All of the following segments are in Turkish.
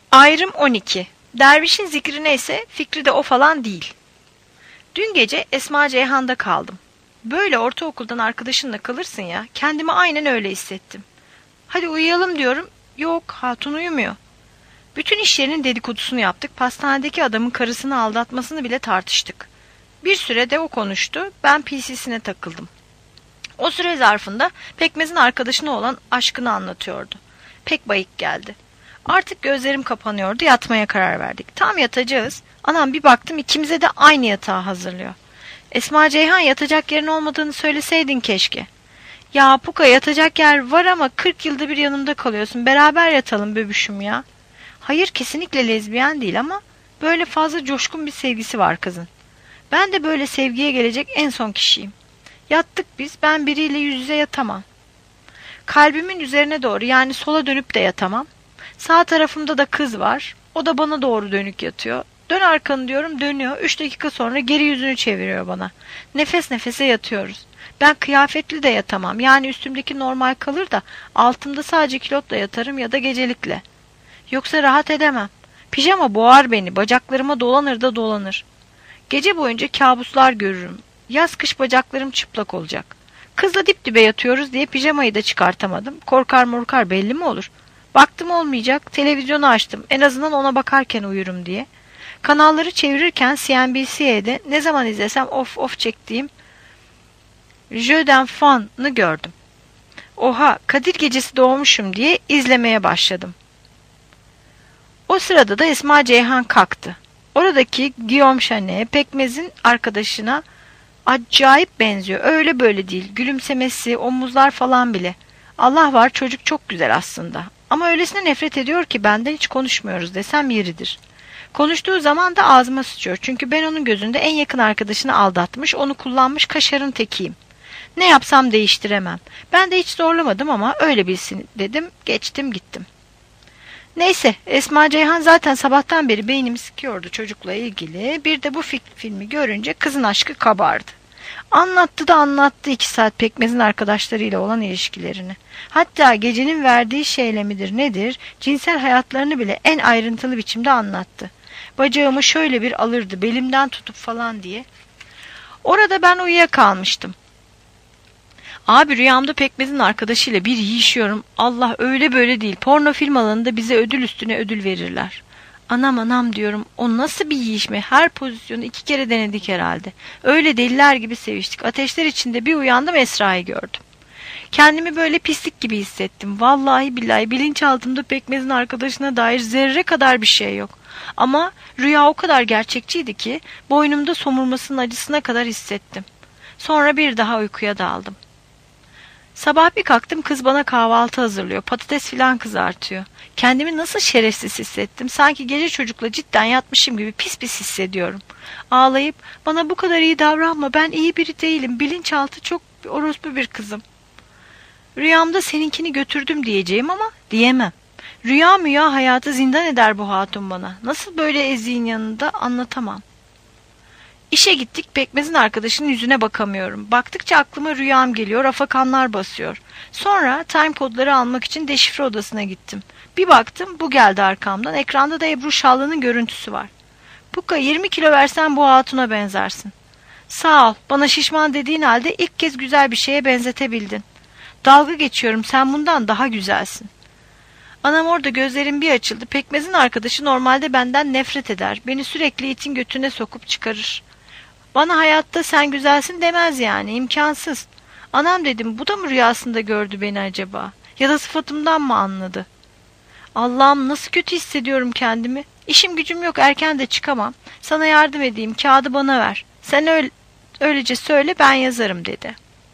Ayrım 12. Dervişin zikri neyse fikri de o falan değil. Dün gece Esma Ceyhan'da kaldım. Böyle ortaokuldan arkadaşınla kalırsın ya, kendimi aynen öyle hissettim. Hadi uyuyalım diyorum, yok hatun uyumuyor. Bütün iş yerinin dedikodusunu yaptık, pastanedeki adamın karısını aldatmasını bile tartıştık. Bir süre de o konuştu, ben PC'sine takıldım. O süre zarfında Pekmez'in arkadaşına olan aşkını anlatıyordu. Pek bayık geldi. Artık gözlerim kapanıyordu, yatmaya karar verdik. Tam yatacağız. Anam bir baktım ikimize de aynı yatağı hazırlıyor. Esma Ceyhan, yatacak yerin olmadığını söyleseydin keşke. Ya Puka, yatacak yer var ama 40 yılda bir yanımda kalıyorsun. Beraber yatalım bebüşüm ya. Hayır, kesinlikle lezbiyen değil ama böyle fazla coşkun bir sevgisi var kızın. Ben de böyle sevgiye gelecek en son kişiyim. Yattık biz, ben biriyle yüz yüze yatamam. Kalbimin üzerine doğru, yani sola dönüp de yatamam. Sağ tarafımda da kız var. O da bana doğru dönük yatıyor. Dön arkanı diyorum, dönüyor. 3 dakika sonra geri yüzünü çeviriyor bana. Nefes nefese yatıyoruz. Ben kıyafetli de yatamam. Yani üstümdeki normal kalır da altımda sadece kilotla yatarım ya da gecelikle. Yoksa rahat edemem. Pijama boğar beni. Bacaklarıma dolanır da dolanır. Gece boyunca kabuslar görürüm. Yaz kış bacaklarım çıplak olacak. Kızla dip dibe yatıyoruz diye pijamayı da çıkartamadım. Korkar morkar belli mi olur? Baktım olmayacak. Televizyonu açtım. En azından ona bakarken uyurum diye. Kanalları çevirirken CNBC'de ne zaman izlesem of çektiğim Jeux d'Enfant'ı gördüm. Oha, Kadir Gecesi doğmuşum diye izlemeye başladım. O sırada da Esma Ceyhan kalktı. Oradaki Guillaume Chanet, Pekmez'in arkadaşına acayip benziyor. Öyle böyle değil. Gülümsemesi, omuzlar falan bile. Allah var, çocuk çok güzel aslında. Ama öylesine nefret ediyor ki benden hiç konuşmuyoruz desem yeridir. Konuştuğu zaman da ağzıma sıçıyor. Çünkü ben onun gözünde en yakın arkadaşını aldatmış, onu kullanmış kaşarın tekiyim. Ne yapsam değiştiremem. Ben de hiç zorlamadım ama öyle bilsin dedim, geçtim gittim. Neyse, Esma Ceyhan zaten sabahtan beri beynimi sıkıyordu çocukla ilgili. Bir de bu filmi görünce kızın aşkı kabardı. Anlattı da anlattı 2 saat Pekmez'in arkadaşlarıyla olan ilişkilerini. Hatta gecenin verdiği şeyle midir nedir, cinsel hayatlarını bile en ayrıntılı biçimde anlattı. Bacağımı şöyle bir alırdı belimden tutup falan diye. Orada ben uyuyakalmıştım. Abi rüyamda Pekmez'in arkadaşıyla bir yiyişiyorum. Allah, öyle böyle değil. Porno film alanında bize ödül üstüne ödül verirler. Anam diyorum, o nasıl bir yiyişme? Her pozisyonu 2 kere denedik herhalde. Öyle deliler gibi seviştik. Ateşler içinde bir uyandım, Esra'yı gördüm. Kendimi böyle pislik gibi hissettim. Vallahi billahi bilinçaltımda Pekmez'in arkadaşına dair zerre kadar bir şey yok. Ama rüya o kadar gerçekçiydi ki boynumda somurmasının acısına kadar hissettim. Sonra bir daha uykuya daldım. Sabah bir kalktım, kız bana kahvaltı hazırlıyor. Patates filan kızartıyor. Kendimi nasıl şerefsiz hissettim. Sanki gece çocukla cidden yatmışım gibi pis pis hissediyorum. Ağlayıp bana bu kadar iyi davranma, ben iyi biri değilim. Bilinçaltı çok orospu bir kızım. Rüyamda seninkini götürdüm diyeceğim ama diyemem. Rüya hayatı zindan eder bu hatun bana. Nasıl böyle eziğin yanında anlatamam. İşe gittik, Pekmez'in arkadaşının yüzüne bakamıyorum. Baktıkça aklıma rüyam geliyor, afakanlar basıyor. Sonra time kodları almak için deşifre odasına gittim. Bir baktım, bu geldi arkamdan. Ekranda da Ebru Şallı'nın görüntüsü var. Puka, 20 kilo versen bu hatuna benzersin. Sağ ol, bana şişman dediğin halde ilk kez güzel bir şeye benzetebildin. Dalga geçiyorum, sen bundan daha güzelsin. Anam orada gözlerim bir açıldı. Pekmez'in arkadaşı normalde benden nefret eder. Beni sürekli itin götüne sokup çıkarır. Bana hayatta sen güzelsin demez yani, imkansız. Anam dedim, bu da mı rüyasında gördü beni acaba? Ya da sıfatımdan mı anladı? Allah'ım, nasıl kötü hissediyorum kendimi. İşim gücüm yok, erken de çıkamam. Sana yardım edeyim, kağıdı bana ver. Sen öylece söyle, ben yazarım dedi.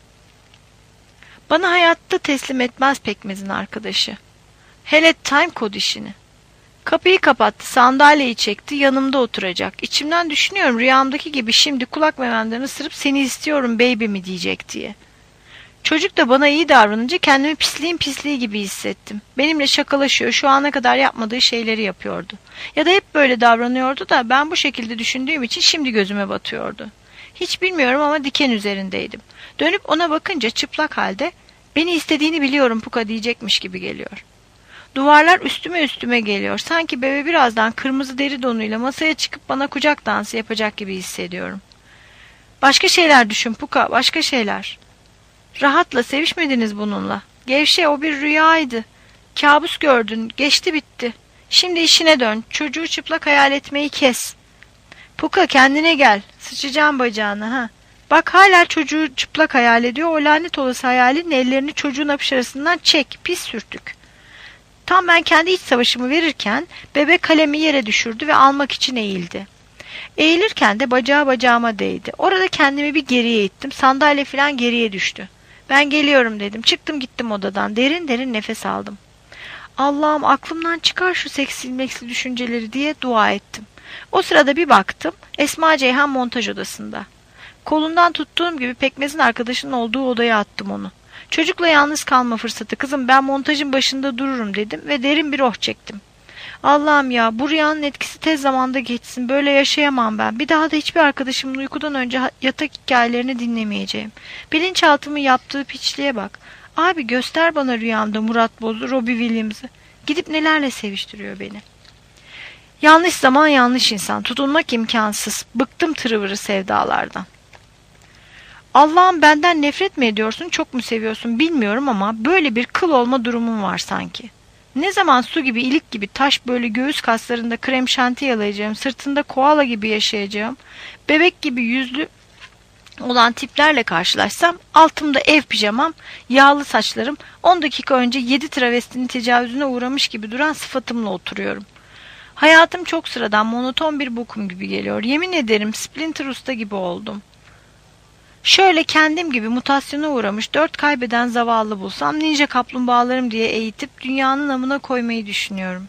Bana hayatta teslim etmez Pekmez'in arkadaşı. Hele time kod işini. Kapıyı kapattı, sandalyeyi çekti, yanımda oturacak. İçimden düşünüyorum, rüyamdaki gibi şimdi kulak mememden ısırıp seni istiyorum baby mi diyecek diye. Çocuk da bana iyi davranınca kendimi pisliğin pisliği gibi hissettim. Benimle şakalaşıyor, şu ana kadar yapmadığı şeyleri yapıyordu. Ya da hep böyle davranıyordu da ben bu şekilde düşündüğüm için şimdi gözüme batıyordu. Hiç bilmiyorum ama diken üzerindeydim. Dönüp ona bakınca çıplak halde beni istediğini biliyorum Puka diyecekmiş gibi geliyor. Duvarlar üstüme üstüme geliyor. Sanki bebe birazdan kırmızı deri donuyla masaya çıkıp bana kucak dansı yapacak gibi hissediyorum. Başka şeyler düşün Puka, başka şeyler. Rahatla, sevişmediniz bununla. Gevşe, o bir rüyaydı. Kabus gördün, geçti bitti. Şimdi işine dön, çocuğu çıplak hayal etmeyi kes. Puka, kendine gel, sıçacağım bacağına ha. Bak hala çocuğu çıplak hayal ediyor, o lanet olası hayalin ellerini çocuğun apış arasından çek, pis sürtük. Tam ben kendi iç savaşımı verirken bebek kalemi yere düşürdü ve almak için eğildi. Eğilirken de bacağı bacağıma değdi. Orada kendimi bir geriye ittim, sandalye falan geriye düştü. Ben geliyorum dedim, çıktım gittim odadan, derin derin nefes aldım. Allah'ım aklımdan çıkar şu seksi meksi düşünceleri diye dua ettim. O sırada bir baktım, Esma Ceyhan montaj odasında. Kolundan tuttuğum gibi Pekmez'in arkadaşının olduğu odaya attım onu. Çocukla yalnız kalma fırsatı kızım, ben montajın başında dururum dedim ve derin bir oh çektim. Allah'ım ya, bu rüyanın etkisi tez zamanda geçsin, böyle yaşayamam ben. Bir daha da hiçbir arkadaşımın uykudan önce yatak hikayelerini dinlemeyeceğim. Bilinçaltımın yaptığı piçliğe bak. Abi göster bana rüyamda Murat Boz'u, Robbie Williams'ı. Gidip nelerle seviştiriyor beni. Yanlış zaman yanlış insan, tutunmak imkansız. Bıktım tırıvırı sevdalardan. Allah'ım benden nefret mi ediyorsun, çok mu seviyorsun bilmiyorum ama böyle bir kıl olma durumum var sanki. Ne zaman su gibi, ilik gibi, taş böyle göğüs kaslarında krem şanti yalayacağım, sırtında koala gibi yaşayacağım, bebek gibi yüzlü olan tiplerle karşılaşsam, altımda ev pijamam, yağlı saçlarım, 10 dakika önce 7 travestinin tecavüzüne uğramış gibi duran sıfatımla oturuyorum. Hayatım çok sıradan, monoton bir bokum gibi geliyor. Yemin ederim Splinter Usta gibi oldum. Şöyle kendim gibi mutasyona uğramış 4 kaybeden zavallı bulsam ninja kaplumbağalarım diye eğitip dünyanın namına koymayı düşünüyorum.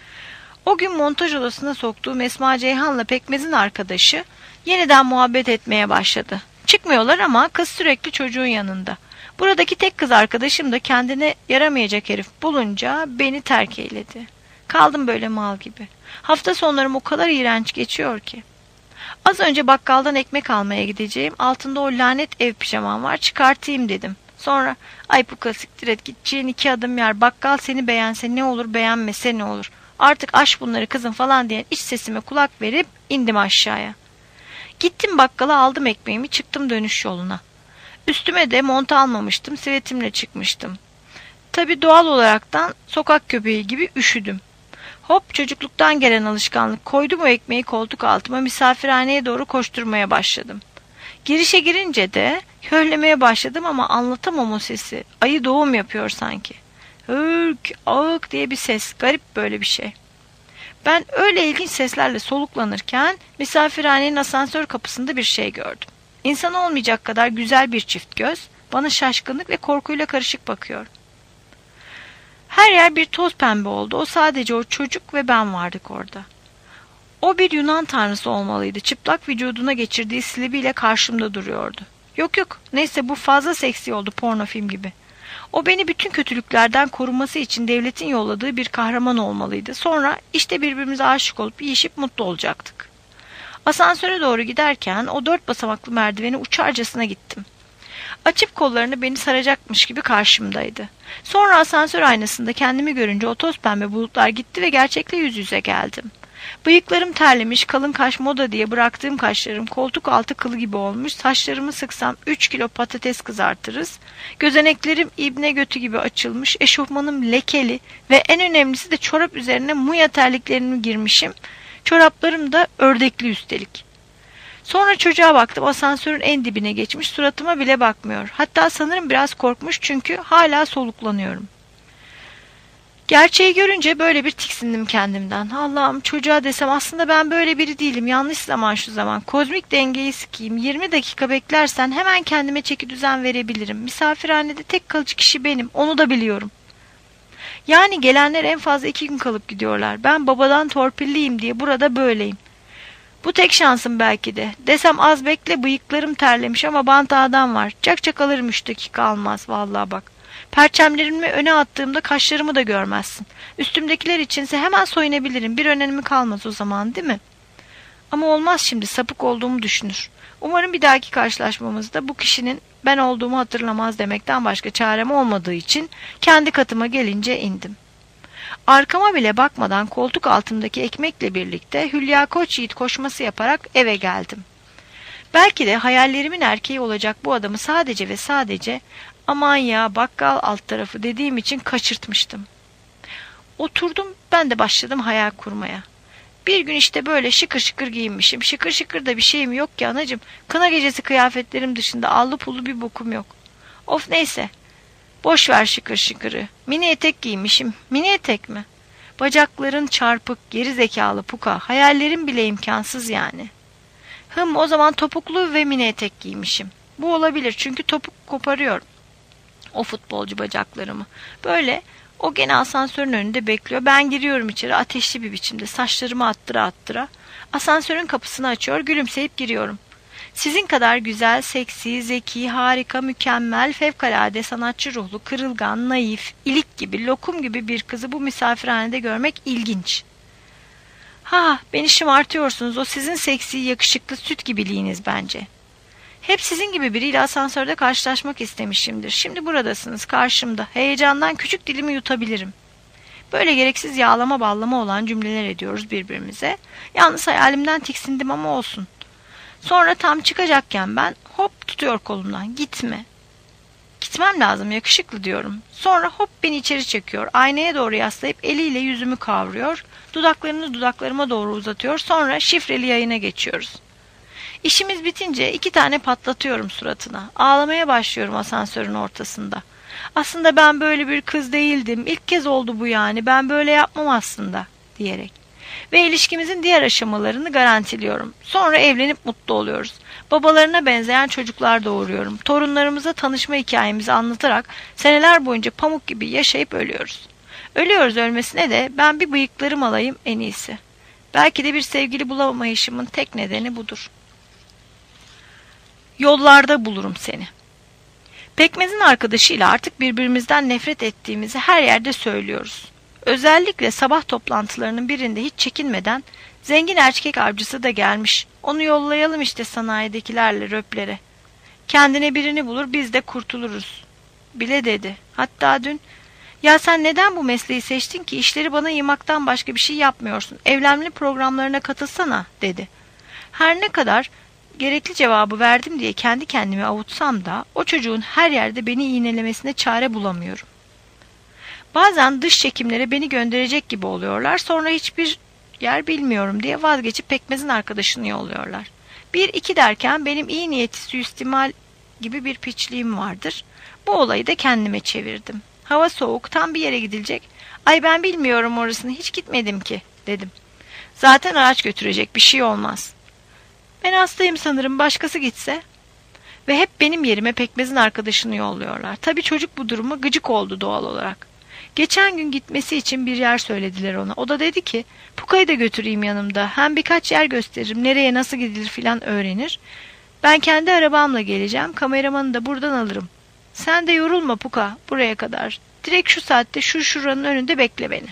O gün montaj odasına soktuğum Esma Ceyhan'la Pekmez'in arkadaşı yeniden muhabbet etmeye başladı. Çıkmıyorlar ama kız sürekli çocuğun yanında. Buradaki tek kız arkadaşım da kendine yaramayacak herif bulunca beni terk eyledi. Kaldım böyle mal gibi. Hafta sonlarım o kadar iğrenç geçiyor ki. Az önce bakkaldan ekmek almaya gideceğim. Altında o lanet ev pijamam var. Çıkartayım dedim. Sonra ay Puka siktir et, gideceğin 2 adım yer. Bakkal seni beğense ne olur, beğenmese ne olur. Artık aş bunları kızım falan diyen iç sesime kulak verip indim aşağıya. Gittim bakkala, aldım ekmeğimi, çıktım dönüş yoluna. Üstüme de mont almamıştım. Sivetimle çıkmıştım. Tabii doğal olaraktan sokak köpeği gibi üşüdüm. Hop, çocukluktan gelen alışkanlık, koydum o ekmeği koltuk altıma, misafirhaneye doğru koşturmaya başladım. Girişe girince de hörlemeye başladım ama anlatamam o sesi. Ayı doğum yapıyor sanki. Hırk, ağık diye bir ses, garip böyle bir şey. Ben öyle ilginç seslerle soluklanırken misafirhanenin asansör kapısında bir şey gördüm. İnsan olmayacak kadar güzel bir çift göz bana şaşkınlık ve korkuyla karışık bakıyor. Her yer bir toz pembe oldu. O sadece o çocuk ve ben vardık orada. O bir Yunan tanrısı olmalıydı. Çıplak vücuduna geçirdiği silibiyle karşımda duruyordu. Yok, neyse bu fazla seksi oldu, porno film gibi. O beni bütün kötülüklerden koruması için devletin yolladığı bir kahraman olmalıydı. Sonra işte birbirimize aşık olup yiyişip mutlu olacaktık. Asansöre doğru giderken o 4 basamaklı merdiveni uçarcasına gittim. Açıp kollarını beni saracakmış gibi karşımdaydı. Sonra asansör aynasında kendimi görünce o toz pembe bulutlar gitti ve gerçekle yüz yüze geldim. Bıyıklarım terlemiş, kalın kaş moda diye bıraktığım kaşlarım koltuk altı kılı gibi olmuş, saçlarımı sıksam 3 kilo patates kızartırız, gözeneklerim ibne götü gibi açılmış, eşofmanım lekeli ve en önemlisi de çorap üzerine muya terliklerimi girmişim, çoraplarım da ördekli üstelik. Sonra çocuğa baktım, asansörün en dibine geçmiş, suratıma bile bakmıyor. Hatta sanırım biraz korkmuş çünkü hala soluklanıyorum. Gerçeği görünce böyle bir tiksindim kendimden. Allah'ım, çocuğa desem aslında ben böyle biri değilim, yanlış zaman şu zaman. Kozmik dengeyi sikeyim, 20 dakika beklersen hemen kendime çekidüzen verebilirim. Misafirhanede tek kalıcı kişi benim, onu da biliyorum. Yani gelenler en fazla 2 gün kalıp gidiyorlar. Ben babadan torpilliyim diye burada böyleyim. Bu tek şansım belki de. Desem az bekle, bıyıklarım terlemiş ama bant adam var. Çak alırım 3 dakika almaz vallahi bak. Perçemlerimi öne attığımda kaşlarımı da görmezsin. Üstümdekiler içinse hemen soyunabilirim. Bir önemi kalmaz o zaman, değil mi? Ama olmaz, şimdi sapık olduğumu düşünür. Umarım bir dahaki karşılaşmamızda bu kişinin ben olduğumu hatırlamaz demekten başka çarem olmadığı için kendi katıma gelince indim. Arkama bile bakmadan koltuk altımdaki ekmekle birlikte Hülya Koçyiğit koşması yaparak eve geldim. Belki de hayallerimin erkeği olacak bu adamı sadece ve sadece aman ya bakkal alt tarafı dediğim için kaçırtmıştım. Oturdum, ben de başladım hayal kurmaya. Bir gün işte böyle şıkır şıkır giyinmişim. Şıkır şıkır da bir şeyim yok ki anacığım. Kına gecesi kıyafetlerim dışında allı pullu bir bokum yok. Of neyse. Boş ver şıkır şıkırı. Mini etek giymişim. Mini etek mi? Bacakların çarpık, geri zekalı puka. Hayallerim bile imkansız yani. O zaman topuklu ve mini etek giymişim. Bu olabilir çünkü topuk koparıyor o futbolcu bacaklarımı. Böyle o gene asansörün önünde bekliyor. Ben giriyorum içeri ateşli bir biçimde saçlarımı attıra attıra. Asansörün kapısını açıyor, gülümseyip giriyorum. Sizin kadar güzel, seksi, zeki, harika, mükemmel, fevkalade, sanatçı ruhlu, kırılgan, naif, ilik gibi, lokum gibi bir kızı bu misafirhanede görmek ilginç. Beni şımartıyorsunuz. O sizin seksi, yakışıklı süt gibiliğiniz bence. Hep sizin gibi biriyle asansörde karşılaşmak istemişimdir. Şimdi buradasınız, karşımda. Heyecandan küçük dilimi yutabilirim. Böyle gereksiz yağlama ballama olan cümleler ediyoruz birbirimize. Yalnız hayalimden tiksindim ama olsun. Sonra tam çıkacakken ben hop tutuyor kolumdan. Gitme. Gitmem lazım yakışıklı diyorum. Sonra hop beni içeri çekiyor. Aynaya doğru yaslayıp eliyle yüzümü kavruyor. Dudaklarını dudaklarıma doğru uzatıyor. Sonra şifreli yayına geçiyoruz. İşimiz bitince 2 tane patlatıyorum suratına. Ağlamaya başlıyorum asansörün ortasında. Aslında ben böyle bir kız değildim. İlk kez oldu bu yani. Ben böyle yapmam aslında diyerek. Ve ilişkimizin diğer aşamalarını garantiliyorum. Sonra evlenip mutlu oluyoruz. Babalarına benzeyen çocuklar doğuruyorum. Torunlarımıza tanışma hikayemizi anlatarak seneler boyunca pamuk gibi yaşayıp ölüyoruz. Ölüyoruz ölmesine de ben bir bıyıklarım alayım en iyisi. Belki de bir sevgili bulamayışımın tek nedeni budur. Yollarda bulurum seni. Pekmez'in arkadaşıyla artık birbirimizden nefret ettiğimizi her yerde söylüyoruz. Özellikle sabah toplantılarının birinde hiç çekinmeden zengin erkek avcısı da gelmiş. Onu yollayalım işte sanayidekilerle röplere. Kendine birini bulur biz de kurtuluruz. Bile dedi. Hatta dün ya sen neden bu mesleği seçtin ki işleri bana yımaktan başka bir şey yapmıyorsun. Evlenme programlarına katılsana dedi. Her ne kadar gerekli cevabı verdim diye kendi kendime avutsam da o çocuğun her yerde beni iğnelemesine çare bulamıyorum. Bazen dış çekimlere beni gönderecek gibi oluyorlar. Sonra hiçbir yer bilmiyorum diye vazgeçip Pekmez'in arkadaşını yolluyorlar. 1-2 derken benim iyi niyeti suistimal gibi bir piçliğim vardır. Bu olayı da kendime çevirdim. Hava soğuk, tam bir yere gidilecek. Ay ben bilmiyorum orasını, hiç gitmedim ki dedim. Zaten araç götürecek, bir şey olmaz. Ben hastayım sanırım, başkası gitse. Ve hep benim yerime Pekmez'in arkadaşını yolluyorlar. Tabii çocuk bu duruma gıcık oldu doğal olarak. Geçen gün gitmesi için bir yer söylediler ona. O da dedi ki Puka'yı da götüreyim yanımda. Hem birkaç yer gösteririm. Nereye nasıl gidilir filan öğrenir. Ben kendi arabamla geleceğim. Kameramanı da buradan alırım. Sen de yorulma Puka buraya kadar. Direkt şu saatte şuranın önünde bekle beni.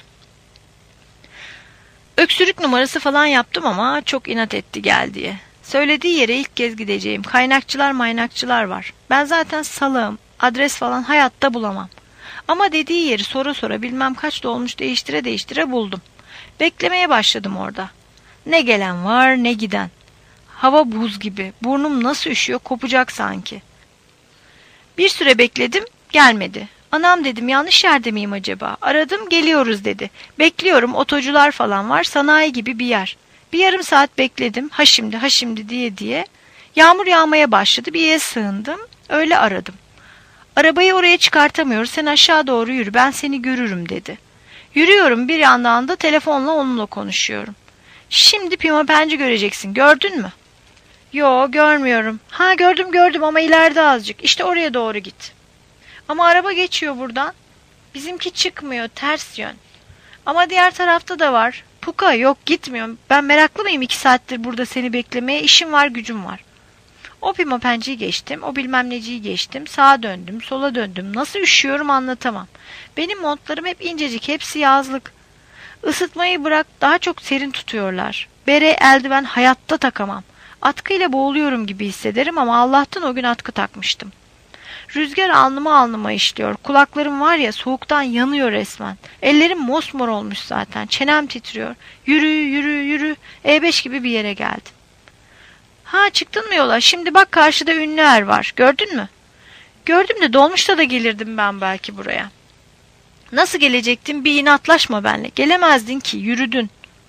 Öksürük numarası falan yaptım ama çok inat etti gel diye. Söylediği yere ilk kez gideceğim. Kaynakçılar maynakçılar var. Ben zaten salağım. Adres falan hayatta bulamam. Ama dediği yeri sora sora bilmem kaç dolmuş değiştire değiştire buldum. Beklemeye başladım orada. Ne gelen var ne giden. Hava buz gibi. Burnum nasıl üşüyor kopacak sanki. Bir süre bekledim gelmedi. Anam dedim yanlış yerde miyim acaba? Aradım geliyoruz dedi. Bekliyorum otocular falan var sanayi gibi bir yer. Bir yarım saat bekledim ha şimdi diye. Yağmur yağmaya başladı bir yere sığındım. Öyle aradım. Arabayı oraya çıkartamıyoruz sen aşağı doğru yürü ben seni görürüm dedi. Yürüyorum bir yandan da telefonla onunla konuşuyorum. Şimdi pimapenci göreceksin gördün mü? Yo görmüyorum. Ha gördüm ama ileride azıcık. İşte oraya doğru git. Ama araba geçiyor buradan. Bizimki çıkmıyor ters yön. Ama diğer tarafta da var. Puka yok gitmiyorum. Ben meraklı mıyım 2 saattir burada seni beklemeye? İşim var gücüm var. O pimapenciyi geçtim. O bilmem neciyi geçtim. Sağa döndüm sola döndüm. Nasıl üşüyorum anlatamam. Benim montlarım hep incecik. Hepsi yazlık. Isıtmayı bırak daha çok serin tutuyorlar. Bere eldiven hayatta takamam. Atkıyla boğuluyorum gibi hissederim ama Allah'tan o gün atkı takmıştım. Rüzgar alnıma alnıma işliyor. Kulaklarım var ya soğuktan yanıyor resmen. Ellerim mosmor olmuş zaten. Çenem titriyor. Yürü yürü yürü. E5 gibi bir yere geldim. Ha çıktın mı yola? Şimdi bak karşıda ünlü er var. Gördün mü? Gördüm de dolmuşta da gelirdim ben belki buraya. Nasıl gelecektin? Bir inatlaşma benimle. Gelemezdin ki. Yürüdün.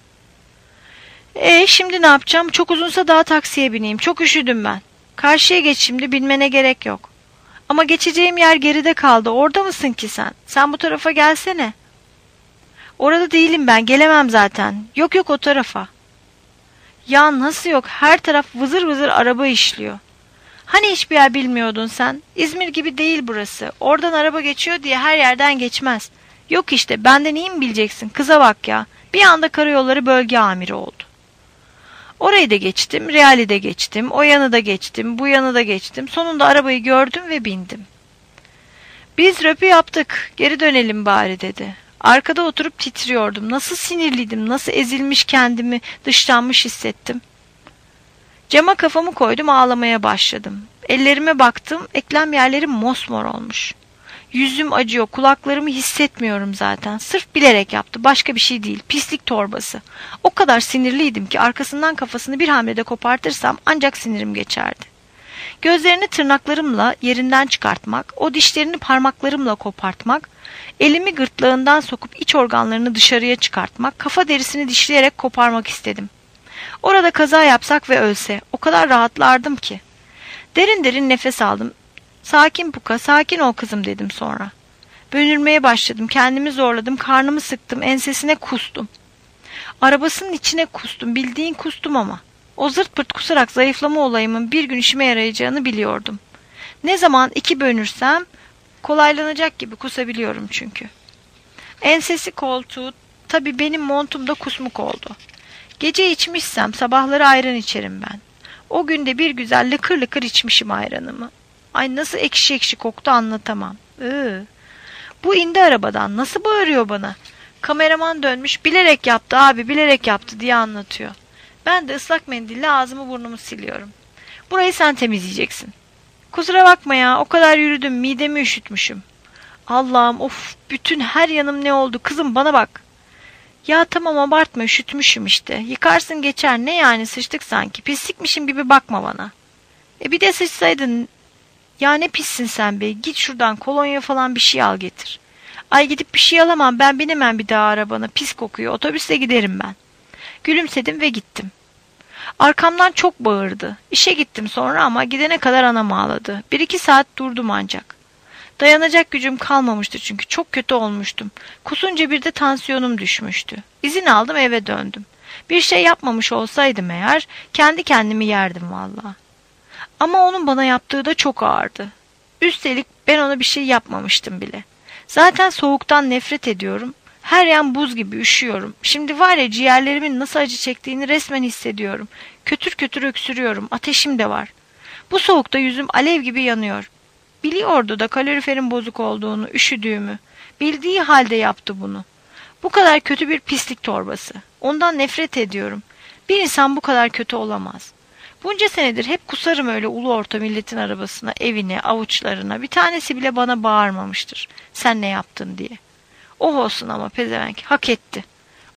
Şimdi ne yapacağım? Çok uzunsa daha taksiye bineyim. Çok üşüdüm ben. Karşıya geç şimdi. Binmene gerek yok. Ama geçeceğim yer geride kaldı. Orada mısın ki sen? Sen bu tarafa gelsene. Orada değilim ben. Gelemem zaten. Yok yok o tarafa. Ya nasıl yok? Her taraf vızır vızır araba işliyor. Hani hiçbir yer bilmiyordun sen? İzmir gibi değil burası. Oradan araba geçiyor diye her yerden geçmez. Yok işte benden iyi mi bileceksin? Kıza bak ya. Bir anda karayolları bölge amiri oldu. Orayı da geçtim, Real'i de geçtim, o yanı da geçtim, bu yanı da geçtim. Sonunda arabayı gördüm ve bindim. Biz röpü yaptık, geri dönelim bari dedi. Arkada oturup titriyordum. Nasıl sinirliydim, nasıl ezilmiş kendimi, dışlanmış hissettim. Cama kafamı koydum, ağlamaya başladım. Ellerime baktım, eklem yerlerim mosmor olmuş. Yüzüm acıyor, kulaklarımı hissetmiyorum zaten. Sırf bilerek yaptı, başka bir şey değil. Pislik torbası. O kadar sinirliydim ki arkasından kafasını bir hamlede kopartırsam ancak sinirim geçerdi. Gözlerini tırnaklarımla yerinden çıkartmak, o dişlerini parmaklarımla kopartmak, elimi gırtlağından sokup iç organlarını dışarıya çıkartmak, kafa derisini dişleyerek koparmak istedim. Orada kaza yapsak ve ölse, o kadar rahatlardım ki. Derin derin nefes aldım. Sakin Puka, sakin ol kızım dedim sonra. Bönülmeye başladım, kendimi zorladım, karnımı sıktım, ensesine kustum. Arabasının içine kustum, bildiğin kustum ama. O zırt pırt kusarak zayıflama olayımın bir gün işime yarayacağını biliyordum. Ne zaman iki bölürsem kolaylanacak gibi kusabiliyorum çünkü. Ensesi koltuğu, tabii benim montumda kusmuk oldu. Gece içmişsem sabahları ayran içerim ben. O günde bir güzel lıkır lıkır içmişim ayranımı. Ay nasıl ekşi ekşi koktu anlatamam. Bu indi arabadan nasıl bağırıyor bana. Kameraman dönmüş bilerek yaptı abi bilerek yaptı diye anlatıyor. Ben de ıslak mendille ağzımı burnumu siliyorum. Burayı sen temizleyeceksin. Kusura bakma ya o kadar yürüdüm midemi üşütmüşüm. Allah'ım of bütün her yanım ne oldu kızım bana bak. Ya tamam abartma üşütmüşüm işte. Yıkarsın geçer ne yani sıçtık sanki. Pislikmişim gibi bakma bana. Bir de sıçsaydın. Ya ne pissin sen be. Git şuradan kolonya falan bir şey al getir. Ay gidip bir şey alamam ben binemem bir daha arabana. Pis kokuyor otobüsle giderim ben. Gülümsedim ve gittim. Arkamdan çok bağırdı. İşe gittim sonra ama gidene kadar anam ağladı. 1-2 saat durdum ancak. Dayanacak gücüm kalmamıştı çünkü çok kötü olmuştum. Kusunca bir de tansiyonum düşmüştü. İzin aldım eve döndüm. Bir şey yapmamış olsaydım eğer kendi kendimi yerdim vallahi. Ama onun bana yaptığı da çok ağırdı. Üstelik ben ona bir şey yapmamıştım bile. Zaten soğuktan nefret ediyorum. Her yan buz gibi üşüyorum. Şimdi var ya ciğerlerimin nasıl acı çektiğini resmen hissediyorum. Kötür kötür öksürüyorum. Ateşim de var. Bu soğukta yüzüm alev gibi yanıyor. Biliyordu da kaloriferin bozuk olduğunu, üşüdüğümü. Bildiği halde yaptı bunu. Bu kadar kötü bir pislik torbası. Ondan nefret ediyorum. Bir insan bu kadar kötü olamaz. Bunca senedir hep kusarım öyle ulu orta milletin arabasına, evine, avuçlarına. Bir tanesi bile bana bağırmamıştır. Sen ne yaptın diye. Oh olsun ama pezevenk hak etti.